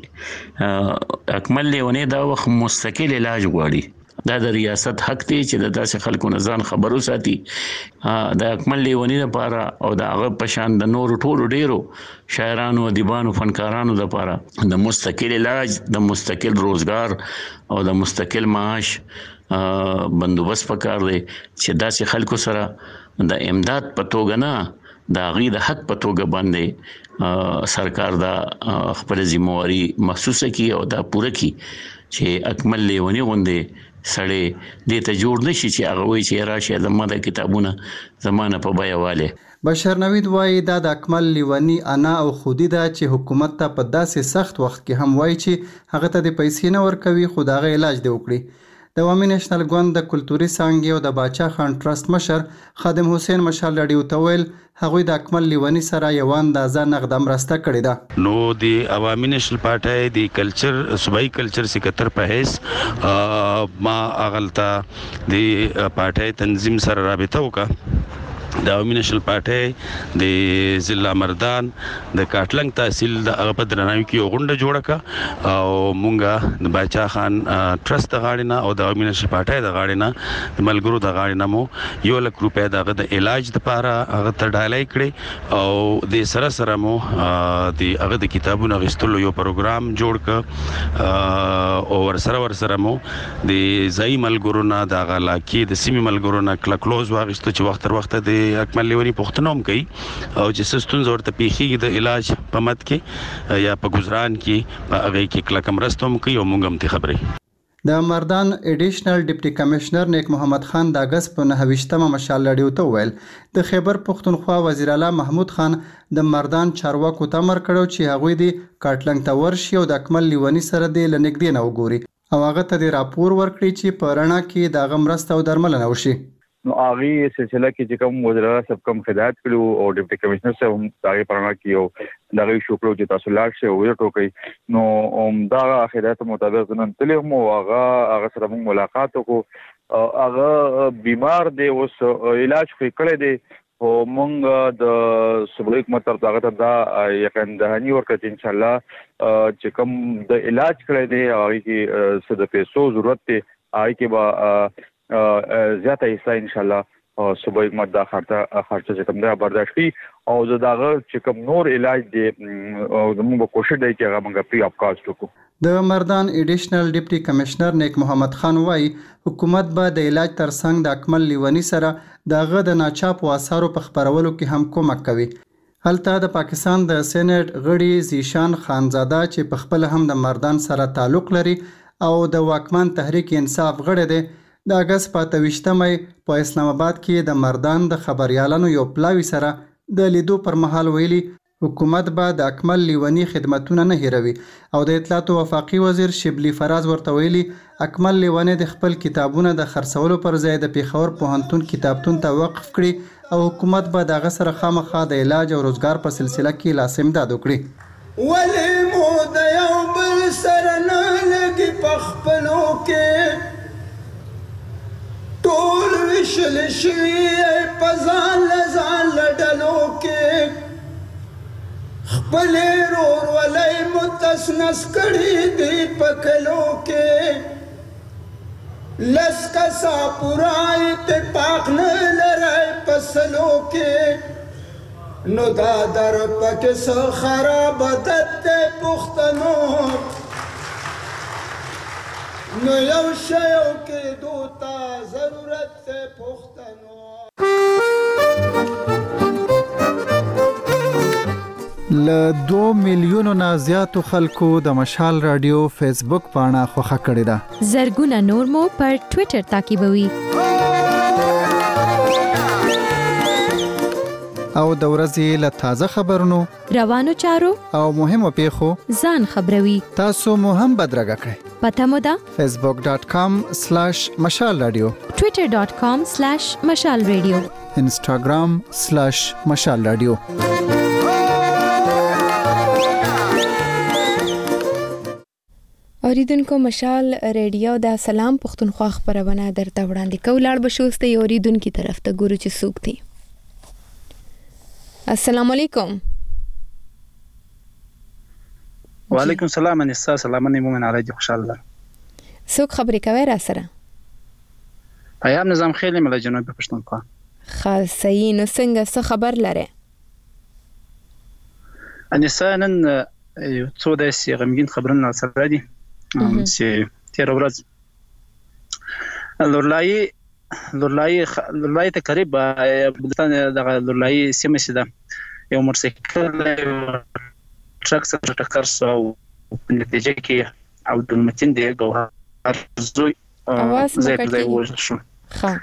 X: چې اکمل لیونی دا وخت مستقل علاج غواړي. دا د ریاست حق دی چې د داسې خلکو نه ځان خبرو ساتي. د اکمل لیونی لپاره او د هغه په شان د نورو ټولو ډیرو شاعرانو، ادیبانو، فنکارانو لپاره د مستقل علاج، د مستقل روزګار او د مستقل معاش بندوبست پکار دی چې داسې خلکو سره د امداد په توګه نه د هغوی د حق په توګه باندې سرکار دا خپل ذمہواري محسوسه کړي او دا پوره کړي چې اکمل لیونی غوندې سړی دې ته جوړ نشي چې هغه وایي چې راشه زما د کتابونه زمانه په بیه واله.
U: بشر نوید وایي دا د اکمل لیونی انا او خودی ده چې حکومت ته په داسې سخت وخت کې هم وایي چې هغه ته د پیسې نه ورکوي خو د هغه علاج دی وکړي. د عوامي نېشنل ګوند د کلتوري څانګې او د باچا خان ټرست مشر خادم حسین مشال راډیو ته ویل هغوی د اکمل لیونی سره یو اندازه نغده مرسته کړې ده.
B: نو د عوامي نېشنل پارټۍ د کلچر صوبایي کلچر سکرټر په حیث ما اغلتا د پارټۍ تنظیم سره رابطه وکړه. د عوامي نېشنل پارټۍ د ضلع مردان د کاټلنګ تحصیل د هغه په درناوي کې یو غونډه جوړه کړه او مونږه د باچا خان ټرست د غاړې نه او د عوامي نېشنل پارټۍ د غاړې نه د ملګرو د غاړې نه مو 1 لک روپۍ د علاج لپاره هغه ته ډالۍ کړې او د سره سره مو د هغه د کتابونو غوښتلو یو پروګرام جوړ کړ او ورسره مو د ځای ملګرو نه د غلاکی د سیمې ملګرو نه کلوز واغښتو چې وخت تر وخت د اکمل لیونی پوښتنه هم کوي او چې ستونزې ورته پیښیږي د علاج په مت کې یا په گزاران کې په هغه کې کلکه مرسته هم کوي او موږ هم ته خبرې.
U: د مردان اډیشنل ډیپټي کمشنر نیک محمد خان د اگست په 29مه مشال راډیو ته ویل د خیبر پښتونخوا وزیر اعلی محمود خان د مردان چارواکو ته امر کړو چې هغوی د کاټلنګ ته ورشي او د اکمل لیونی سره د لنګدې نه وګوري او هغه ته د راپور ورکړي چې په رڼا کې د هغه مرسته او درملنه وشي.
C: نو هغه سلسله کې چې کوم وزیر اعلی صاحب کوم هدایت کړو او ډیپټي کمشنر صاحب هم هغه پرانا کې او دغه شکر چې تاسو لاړ شئ او ورته کوي نو دا هدایت مطابق نن تلې مو هغه سره موږ ملاقات وکړو. هغه بیمار دی اوس علاج کړی دی او موږ د صوبایي حکومت تر هغه دا یقین دهانی ورکړي ان شاء الله چې کوم د علاج کړی دی هغه کې څه د پیسو ضرورت دی هغه کې به زیاته حصہ ان شاء الله صوبایي حکومت دا خرچه چې کوم دی برداشت کړي او زداغه چې کوم نور علاج دی موږ کوشش دی چې هغه موږ پری اپ کاست وکړو.
U: د مردان اډیشنل ډیپټي کمشنر نیک محمد خان وایي حکومت به د علاج ترڅنګ د اکمل لیونی سره دغه د ناچاپو آثارو په خپرولو کې هم کومک کوي. هلته د پاکستان د سېنات غړي زیشان خانزاده چې په خپل هم د مردان سره تعلق لري او د واکمن تحریک انصاف غړي دی د اگست په 28مه په اسلام آباد کې د مردان د خبريالانو یو پلاوی سره د لیدو پر مهال ویلي حکومت به د اکمل لیونی خدمتونه نه هیروي او د اطلاعات وفاقي وزیر شبلی فراز ورته ویلي اکمل لیونی د خپل کتابونه د خرڅولو پر ځای د پیښور پوهنتون کتابتون ته وقف کړي او حکومت به دغه سره خامخا د علاج او روزګار په سلسله کې لاس امداد وکړي.
T: ولی مو د یو بل سره نه لګي په خپلو کې ټول وشل شوي په ځان لډلو کې خپلې ورورولۍ مو تسنس کړي دي په کلو کې لس کسه پوره اتفاق نه لرئ په سلو کې نو دا در پکې څه خراب عادت دی پښتنو نو یو شی کې دوتا ضرورت ته پښتنو.
U: ل 2 میلیونو نه زیاتو خلکو د مشال رادیو فیسبوک پاڼه خوښه کړې ده.
D: زرګونه نور مو پر ټوئیټر تعقیبوي.
U: او د ورځې له تازه خبرونو
D: روانو چارو او
U: مهمو پیښو
D: ځان خبروي.
U: تاسو مو هم بدرګه کړئ.
D: پته مو ده
U: facebook.com/mashalradio
D: twitter.com/mashalradio
U: instagram/mashalradio.
A: اوریدونکو مشال ریډیو د سلام پښتونخوا خبرونه درته وړاندې کوي. بشوسته اوریدونکو طرف ته ګورو چې څوک دي. السلام علیکم.
E: وعلیکم السلام انسا سلامونه مومن علی خوشاله
A: څوک خبرې کوي را سره
E: پیام نظام خیلی مله جنوبي پښتونخوا
A: خاص صحیح نو څنګه څه خبر لره
E: انسا نن یو څو داسې غمګین خبرونه سره دي چې تیر ورځ لورلای تقریبا بلتان دغه لورلای سیمه سیده یو موټرسایکل ټرک سره ټکر شو او په نتیجه کې عبدالمتین دی ګوهر زوی زه وژل شو
A: ها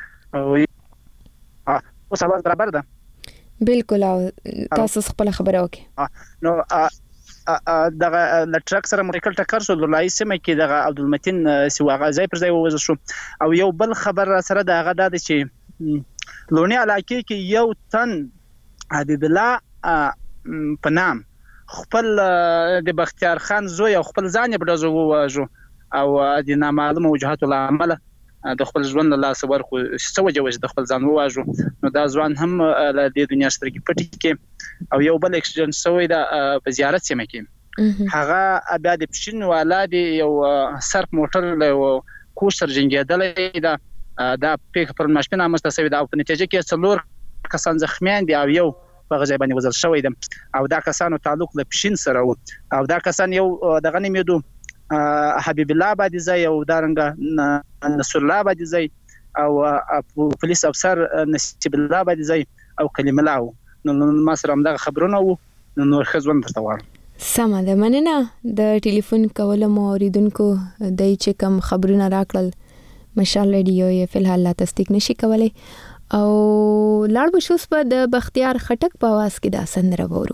E: اوس اواز برابر ده
A: بالکل او تاسو خپل خبره وکړه
E: نو دغه ټرک سره موټرسایکل ټکر شو لورلای سیمه کې دغه عبدالمتین سیواغه ځای پر ځای وژل شو او یو بل خبر سره دغه د چې لونی علاقې کې یو تن حبیب الله په نام خپل د بختیار خان زوی او خپل ځان یې بډزو وواژو او د نامعلومه وجهات العمل د خپل ژوند له لاسه ورکو څه وجه د خپل ځان وواژو نو دا ځوان هم له دې دنیا سترګې پټې کې او یو بل اکسیډنټ شوی دا په زیارت سیمه کې هغه بیا د پښین والا دی یو سرک موټر له کوشر جنګیدلې دا پیښه پر ماشپنه مستسوي دا په نتیجه کې څلور کسان زخمیان دي او یو په غزا باندې وزل شوی دی او دا کسانو تعلق له پښین سره و او دا کسان یو دغه نیمېدو حبیب الله باندې ځای او دارنګ نصر الله باندې ځای او پولیس افسر نصیب الله باندې ځای او کلیم الله نو ما سره هم دغه خبرونه وو نو خزون درته وایم
A: سمه ده مننه د ټلیفون کول مو اوریدونکو دای چې کوم خبرونه راکړل مشال رادیو یې فلحال لا تصدیق نشي کولای او لاړ بشوس په د بختیار خټک په आवाज کې دا سندره وورو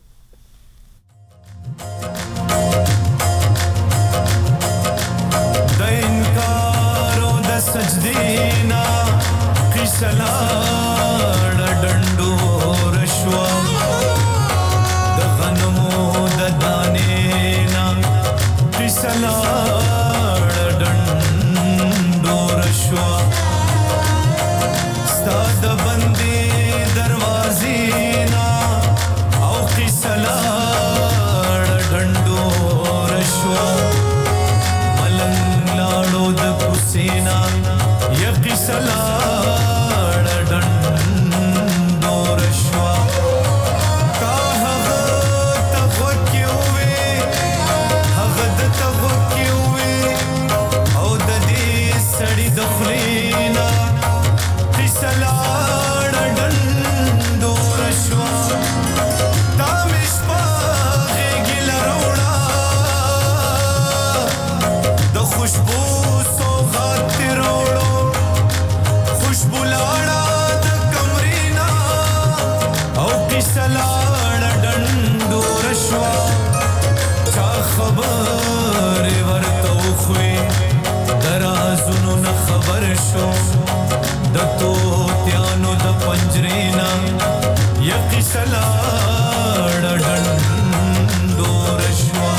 N: د انکار او د سجدینا قسلا ډندو رشوا د غنمو د دانینا قسلا ډندو رشوا ستاد بندي دروازینا او قسلا ډندو رشوا ملنګ لاړو د کوسینا یا قسلا ډندو رشوا کا هغه تفکیوي هغه د تفکیوي او د دې سړی د خلینا سلاړ ډندو رشوا دا مشپاغه ګل روړا د خوشبو سوغات روړو خوشبو لاړه د کمرینا او کی سلاړ ډندو رشوا چا خبر ورته خوې درازونو نه خبر شو د توتیانو د پنجرینا یقی سلاړ ډندو رشوا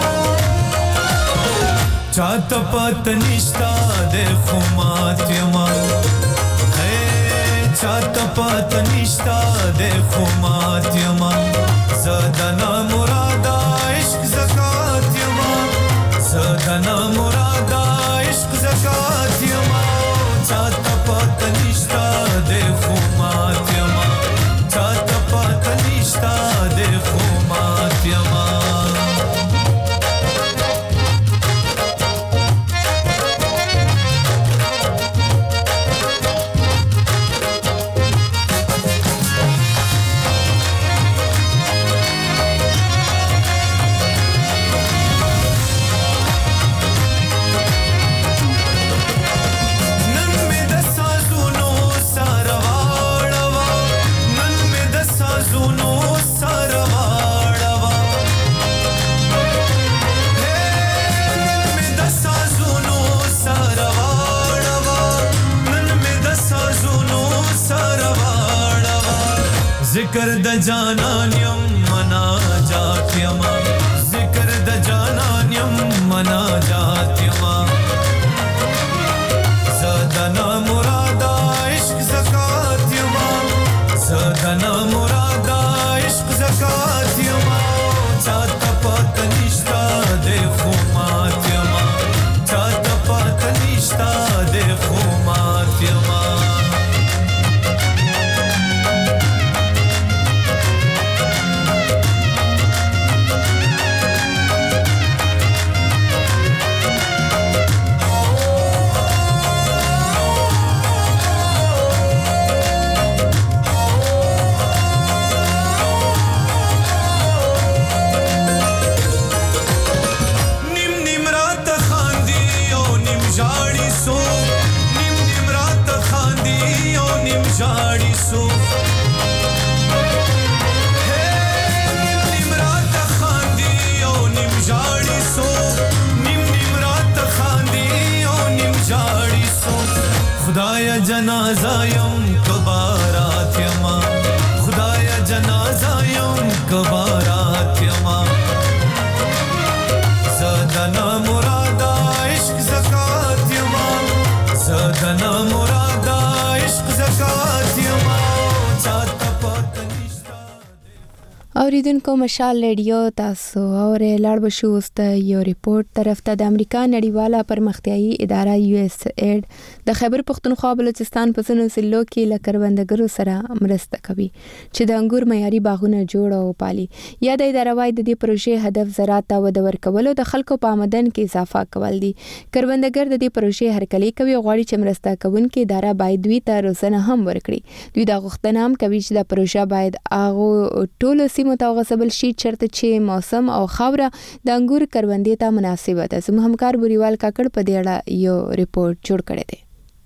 N: چاته پات نشتا د خمات یما ہے چاته پات نشتا د خمات یما زدنا مراد عشق زکات یما زدنا مراد عشق زکات یما چاته پات نشتا د خمات یما چاته پات نشتا د خمات یما ذکر د جانان یم مناجات یما ذکر د جانان یم مناجات یما زدنا مراد عشق زکات یما زدنا مراد عشق زکات یما چاته پات نشتا
F: جاړي سو نیم رات خاندي او نیم جاړي سو نیم رات خاندي او نیم جاړي سو خدایا جنازه یم کبارات یما خدایا جنازه یم کبارات یما زدنا مرادا عشق زکات یما زدنا مرادا عشق زکات یما چاته پته نشتا
A: اوریدونکو مشال ریډیو تاسو اورې لاړ بشو است یو ریپورت طرف ته د امریکا نړیواله پرمختیایي اداره USAID د خیبر پختونخوا بلوچستان په ځینو ضلعو کې له کروندګرو سره مرسته کوي چې د انګور معیاري باغونه جوړ او پالي. یا د اداره وايي د دې پروژې هدف زراعت ته وده ورکول او د خلکو په آمدن کې اضافه کول دي. کروندګر د دې پروژې هرکلی کوي او غواړي چې مرسته کوونکې اداره باید دوی ته روزنه هم ورکړي. دوی دا غوښتنه هم کوي چې د پروژه باید هغو ټولو متوغسبل شي چرته چې موسم او خاوره د انګور کروندې ته مناسبه ده. زموږ همکار بوریوال کاکړ په دې اړه یو ریپورت جوړ کړی دی.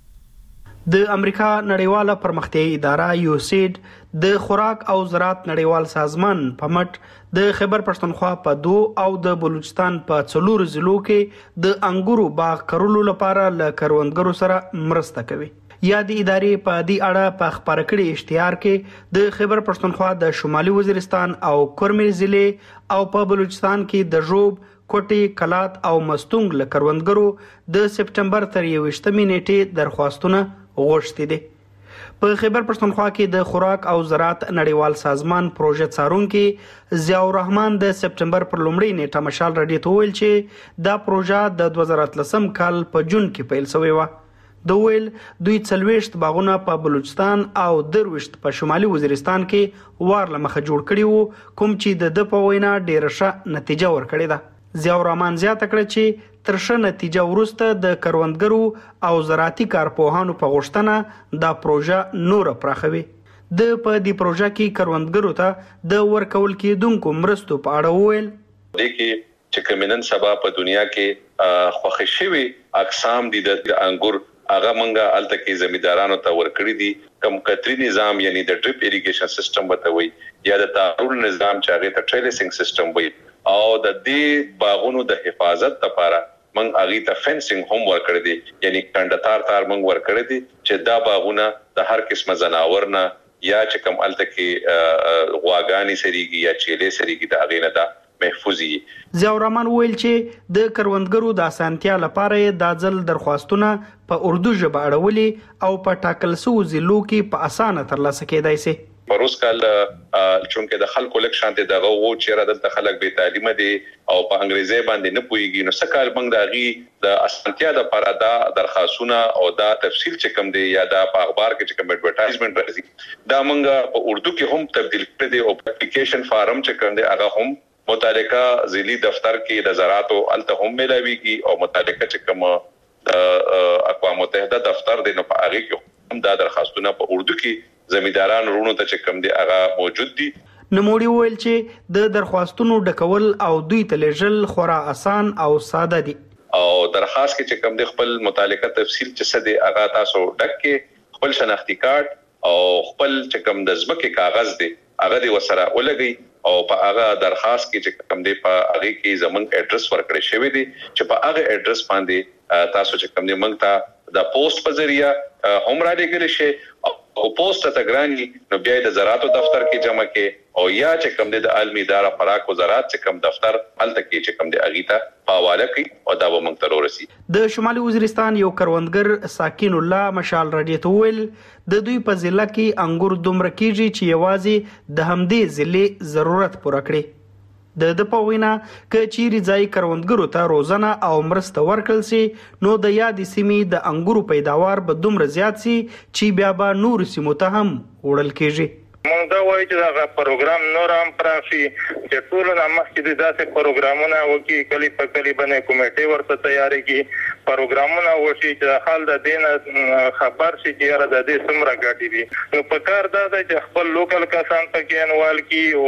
K: د امریکا نړیواله پرمختیایي اداره USAID د خوراک او زراعت نړیوال سازمان په مټ د خیبر پښتونخوا په 2 او د بلوچستان په 4 ضلعو کې د انګورو باغ کرلو لپاره له کروندګرو سره مرسته کوي. یا د ادارې په دې اړه په خبره کړي اشتهار کې د خیبر پښتونخوا د شمالي وزیرستان او کورمیر ضلع او په بلوچستان کې د ژوب کوټي کلات او مستونګ له کروندګرو د سپټمبر تر 21 نیټې درخواستونه غوښتي دي. په خیبر پښتونخوا کې د خوراک او زراعت نړیوال سازمان پروژه څارونکي ضیاء الرحمن د سپټمبر پر لومړۍ نیټه مشال رډي ته ویل چې دا پروژه د 2013 کال په جون کې پیل شوې و. د ویل دوی 40 باغونه په بلوچستان او 20 په شمالي وزیرستان کې وار لمخه جوړ کړي وو کوم چې د په وینا ډیره ښه نتیجه ورکړې ده. ضیاء الرحمن زیاته کړه چې تر ښه نتیجه وروسته د کروندګرو او زراعتي کارپوهانو په غوښتنه دا پروژه نور پراخوي. د په دې پروژه کې کروندګرو ته د ورکول کېدونکو مرستو په اړه ویل
H: د کې چې کمنن سبا په دنیا کې خوښ شوی اقسام دي د انګور هغه منګه الته کې زمیندارانو ته ورکړي دي. کم قطري نظام یعنی د ډریپ اریګیشن سیستم وتوي یا د تارول نظام چې هغه ته ټریلسینګ سیستم وي او د دې باغونو د حفاظت لپاره من هغه ته فنسینګ هم ورکړي دي یعنی کندتار من ورکړي دي چې دا باغونه د هر قسمه زناور نه یا چې کم الته کې غواګانی سریږي یا چيله سریږي د هغه نه دا محفوظي.
K: ضیاء الرحمن ویل چې د کروندګرو د اسانتیا لپاره د ځل درخواستونه په اردو ژبه اړولې او په ټاکل شوو ضلعو کې په اسانه ترلاسه کېدای شي.
H: پروس کال چونکه د خلکو لک شانته دغه وو چې را د خلک به تعلیم دي او په انګریزي باندې نه پويږي نو سکهال بنګ داغي د اسانتیا د لپاره دا درخواستونه او دا تفصیل چې کوم دی یا دا په اخبار کې چې کوم اډورټایزمنت راځي دا مونږ په اردو کې هم تبدیل کړی دی او اپلیکیشن فارم چې کوم دی هغه هم متعلقه ضلعي دفتر کې د زراعت او الته هم ملاويږي او متعلقه چې کوم اقوام متحده دفتر دی نو په هغه کې هم دا درخواستونه په اردو کې زمینداران رونو ته چې کوم دی هغه موجود دي.
K: نموړي ویل چې د درخواستونو ډکول او دوی ته لېږل خورا آسان او ساده دي
H: او درخواست کې چې کوم دی خپل متعلقه تفصیل چې څه دی هغه تاسو ډک کې خپل شناختی کارت او خپل چې کوم د ځمکې کاغذ دی هغه دی وسره ولګي او په هغه درخواست کې چې کوم دی په هغه کې زمونږ اډرس ورکړی شوی دی چې په هغه اډرس باندې تاسو چې کوم دی موږ ته د پوسټ په ذریعہ هم را لګل شي او پوسټ ته ګرانی نو بیا د زراعت دفتر کې جمع کې او یا چې کوم دی د عالمي اداره خوراک او زراعت چې کوم دفتر الته کې چې کوم دی اغیتا حواله کوي او دا به موږ ته ورسي.
K: د شمالي وزیرستان یو کروندګر ساکین الله مشال رډي ته ویل د دوی په ضلع کې انګور دومره کیږي چې یوازې د همدې ضلع ضرورت پوره کړي. د په وینا ک چیرې ځای کروندګرو ته روزنه او مرسته ورکړل شي نو د یادې سیمې د انګورو پیداوار به دومره زیات شي چې بیا به نور سیمو ته هم وړل کېږي.
I: مونږ دا وایو چې دا پروګرام نور هم پراخي چې ټول نه مخکې داسې پروګرامونه وکړي کلی په کلی باندې کمیټې ورته تیاری کی پروګرامونه وشي چې حال د دین خبر شي چې را د دې څومره ګټي دي نو په کار دا چې خپل لوکل کسان پکې انوال کی او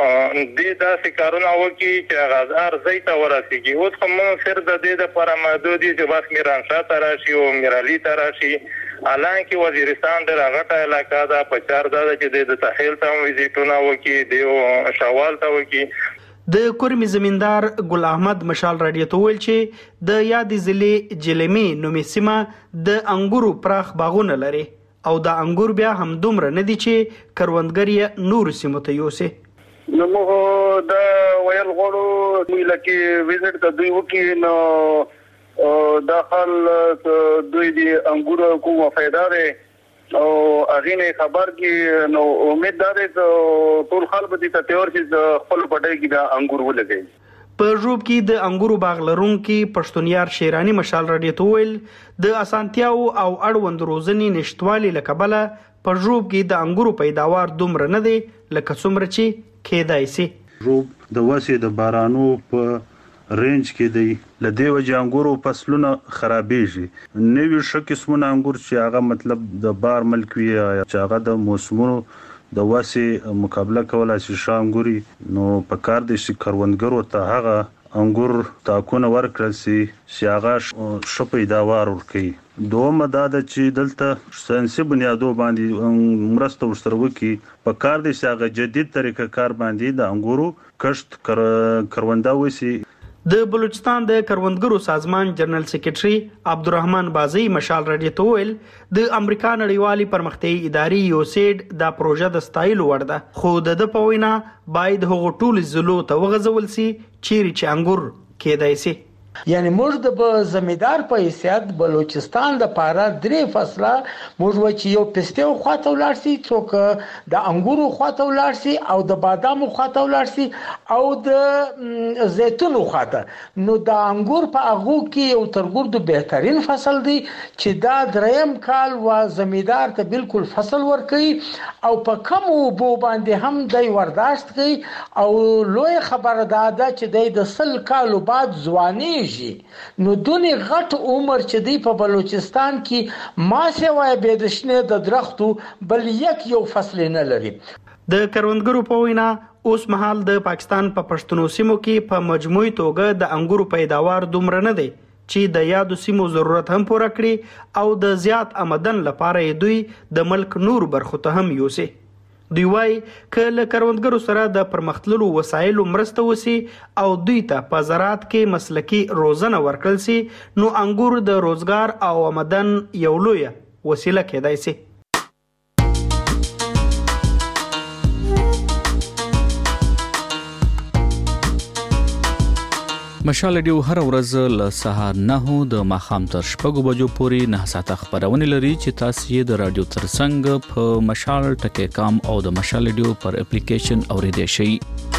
I: دې داسې کارونه وکړي چې غزار زیته ورسیږي اوس کوم سر د دې لپاره محدودي چې بس میرانشاه تراشي او میرالي تراشي حالانکه وزیرستان د راغټه علاقہ دا پچار دا چې د ساحل ته وزیټونه وکي د شوال ته وکي.
K: د کورمي زمیندار ګل احمد مشال رادیو ته ویل چې د یادې ضلع جلمي نومې سیمه د انګورو پراخ باغونه لري او د انګور بیا هم دومره نه دي چې کروندګر یې نور سیمو ته یوسي.
V: نو موږ د ویل غواړو لکه وزټ ته دوی وکي نو داخل دوی د انګورو کومه فائدہ ده او اغه نه خبر کې نو امید ده چې ټول خلک به ته تیار شي خپل پټای کې د انګور ولګي.
K: په ژوب کې د انګورو باغ لرونکي پښتونیار شیرانی مشال رادیو ته ویل د اسانتیاو او اړوند روزنې نشټوالي لکبله په ژوب کې د انګورو پیداوار دومره نه دی لکه څومره چې کېدای شي.
G: ژوب د واسي د بارانو په رینج کې دی لدی وجه انګورو فصلونه خرابېږي. نوې شکسمونه انګور چې هغه مطلب د بار ملک وي چې هغه د موسمونو د واسي مقابله کولای شي شانګوري نو په کار دي چې کروندګرو ته هغه انګور تاکونه ورکړل شي چې هغه ښه پیداوار ورکړي. دومره دا چې دلته ساينسي بنیادو باندې مرسته ورسره وکړي په کار دي چې هغه جدید طریقه کار باندې د انګورو کښت کرونده وسی.
K: د بلوچستان د کروندګرو سازمان جنرال سیکریټري عبدالرحمن بازي مشال رادیو ته ویل د امریکا نړیوالي پرمختیایي ادارې یوسیډ دا پروژه د ستایلو وړ ده خو د په وینا باید هغه ټول زلو ته وغځول سي چیرې چې انګور کېدای سي.
J: یعنی موږ د زمیدار په حیثیت بلوچستان د پاره درې فصله موږ و چې یو پستیو خواته ولر سي څوک د انګورو خواته ولر سي او د بادامو خواته ولر سي او د زیتونو خواته. نو د انګور په هغه کې یو ترګردو بهترین فصل دی چې دا دریم کال و زمیدار ته بالکل فصل ورکړي او په کم وبو باندې هم دی ورداشت کوي او لوی خبره ده چې د 100 کالو بعد ځواني نو دونی غټ عمر چې دی په بلوچستان کې ما سوای به د شنه د درختو بل یو فصل نه لري.
K: د کروندګرو په وینا اوس مهال د پاکستان په پښتنو سیمو کې په مجموعي توګه د انګورو پیداوار دومره نه دی چې د یادو سیمو ضرورت هم پوره کړي او د زیات آمدن لپاره دوی د ملک نور برخو ته هم یوسي. دوی وايي که له کروندګرو سره د پرمختللو وسایلو مرسته وسی او دوی ته په زراعت کې مسلکي روزنه ورکړل سي نو انګور د روزګار او آمدن یو لوی وسیله کېدای سي.
L: مشال رادیو هر ورځ له سهار 9 د ماښام تر 6 بجو پورې 9 ساعته خبرونه لري چې تاسو یې د رادیو ترڅنګ په مشال.com او د مشال رادیو پر اپلیکیشن اوریدئ شئ.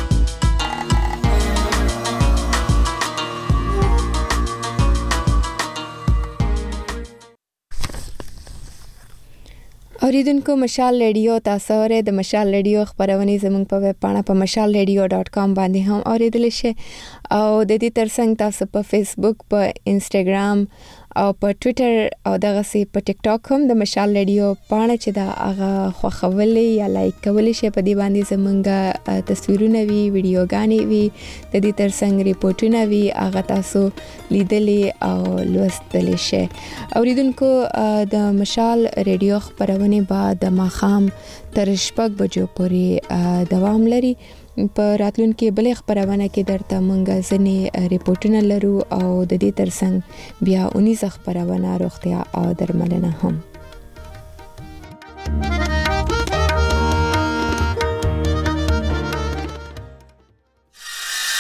A: اوریدونکو مشال رادیو تاسو ورې د مشال رادیو خبرونه زموږ په ویب پاڼه په mashalradio.com باندې هم اوریدل شي او د دې ترڅنګ تاسو په فیسبوک په انستګرام او په ټوئیټر او دغه سي په ټیک ټاک هم د مشال رادیو پاڼه چې دا هغه خوښولې یا لایک کولې شي په دې باندې زمونږ تصویرونه وی ویډیوګانې وی د دې ترڅنګ ریپورتونه وی هغه تاسو لیدلې او لوستلې شي. اوریدونکو د مشال رادیو خبرونه بعد د ماښام تر 6 بجو پورې دوام لري. په راتلونکي بلې خبرونه کې درته مونږ ځنې ریپورتونه لرو او د دې ترڅنګ بیا 19 خبرونه روغتیا او درملنه هم.